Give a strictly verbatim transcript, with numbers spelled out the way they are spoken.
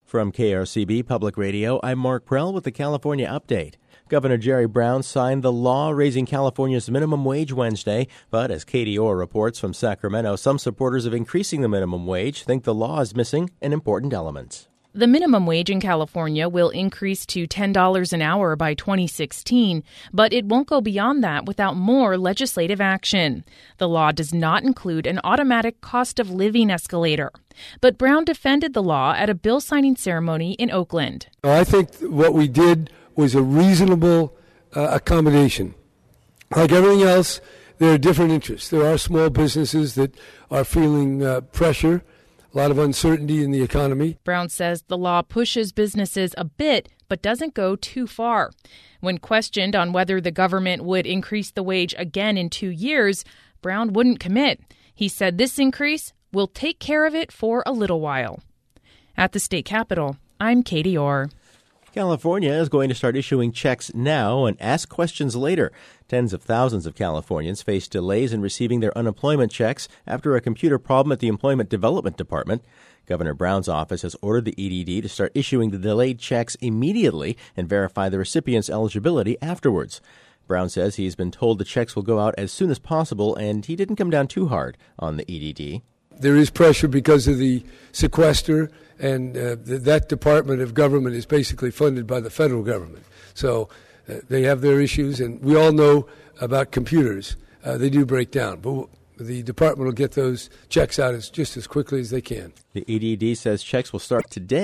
From K R C B Public Radio, I'm Mark Prell with the California Update. Governor Jerry Brown signed the law raising California's minimum wage Wednesday, but as Katie Orr reports from Sacramento, some supporters of increasing the minimum wage think the law is missing an important element. The minimum wage in California will increase to ten dollars an hour by twenty sixteen, but it won't go beyond that without more legislative action. The law does not include an automatic cost of living escalator. But Brown defended the law at a bill signing ceremony in Oakland. I think what we did was a reasonable uh, accommodation. Like everything else, there are different interests. There are small businesses that are feeling uh, pressure. A lot of uncertainty in the economy. Brown says the law pushes businesses a bit, but doesn't go too far. When questioned on whether the government would increase the wage again in two years, Brown wouldn't commit. He said this increase will take care of it for a little while. At the state capitol, I'm Katie Orr. California is going to start issuing checks now and ask questions later. Tens of thousands of Californians face delays in receiving their unemployment checks after a computer problem at the Employment Development Department. Governor Brown's office has ordered the E D D to start issuing the delayed checks immediately and verify the recipient's eligibility afterwards. Brown says he's been told the checks will go out as soon as possible, and he didn't come down too hard on the E D D. There is pressure because of the sequester, and uh, th- that department of government is basically funded by the federal government. So uh, they have their issues, and we all know about computers. Uh, they do break down, but w- the department will get those checks out as, just as quickly as they can. The E D D says checks will start today.